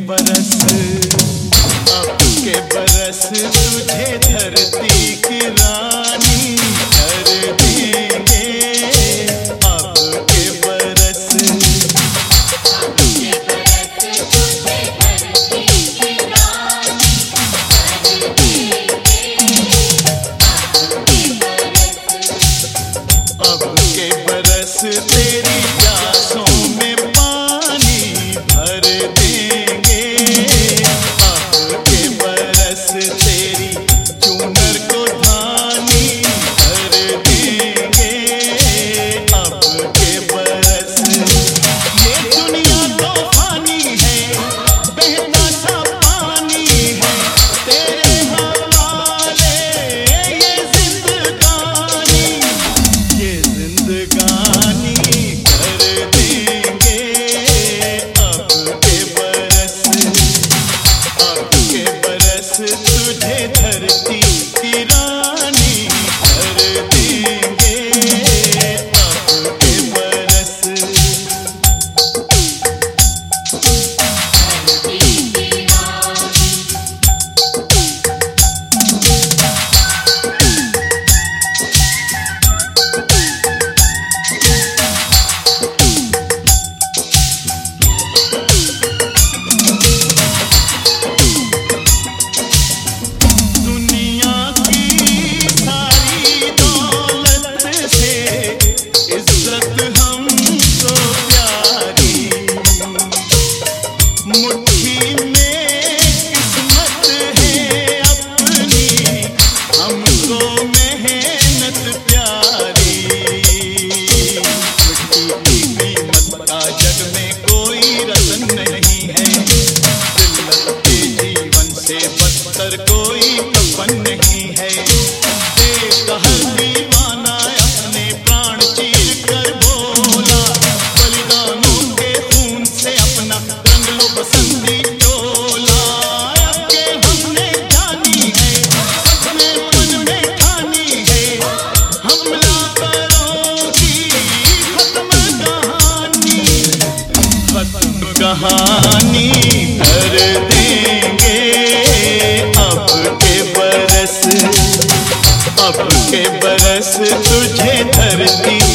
बरस, अब के बरस तुझे धरती की रानी कर देंगे। अब के बरस, अब के बरस तुझे धरती की रानी कर देंगे। अब के बरस तेरी प्यासों में पानी भर देंगे। अब के बरस तेरी चूनर को धानी भर देंगे। अब के बरस ये दुनिया तो फानी है, बहता सा पानी है, तेरे हवाले ये जिंदगानी, ये जिंदगानी कर देंगे। अब के बरस, अब के बरस तुझे धरती की रानी कर देंगे। अब के बरस, दुनिया की सारी दौलत से इज्जत हमको प्यारी, मुट्ठी में किस्मत है अपनी, हमको मेहनत प्यारी। मिट्टी की कीमत का जग में कोई रतन नहीं है, जिल्लत के जीवन से बदतर कोई कफन नहीं है। देख हर दीवाना अपने प्राण चीर कर बोला, बलिदानों के खून से अपना रंग लो बसंती टोला। अब के हमने जानी है, अपने मन में ठानी है, हमला करोगी खत्म कहानी, खत्म कहानी कर देंगे। अब के बरस, अब के बरस तुझे धरती